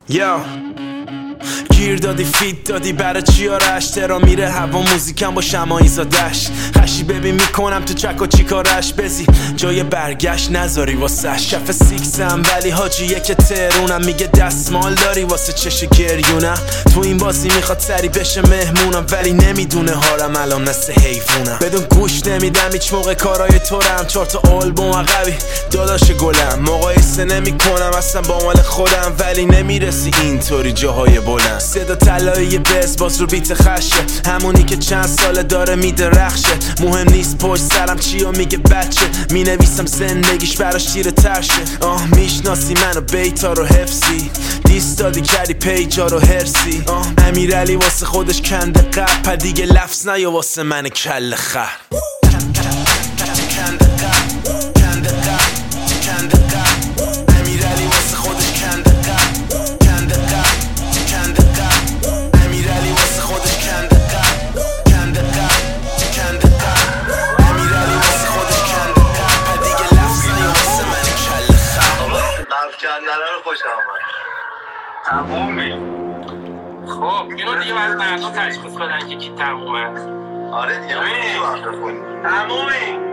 یا گیر دادی فیت دادی برای چی آرش ترا میره هوا موزیکم با شمایی زادش خشی ببین میکنم تو چک و چی کارش بزی جای برگشت نذاری واسه شف سیکسم ولی حاجیه که ترونم میگه دستمال داری واسه چش گریونم تو این بازی میخواد سری بشه مهمونم ولی نمیدونه هارم الان مثل حیوونم بدون گوش نمیدم هیچ موقع کارای تورم 4 تا آلبوم عقبی داداش گلم مقایسه نمی کنم اصلا با مال خودم ولی نمیرسی اینطوری جاهای بلند صدا طلایی بس باز رو بیت خشه همونی که چند ساله داره میدرخشه مهم نیست پشت سرم چی و میگه بچه مینویسم زندگیش براش تیره ترشه میشناسی منو بیتا رو حفظی دیستادی کردی پیجا رو هرسی امیرعلی واسه خودش کنده قب دیگه لفظ نیا واسه من کل خر تمومی. خب اینو دیگه باید مردم تشخیص بدن که کی تمومه. آره دیگه تمومی.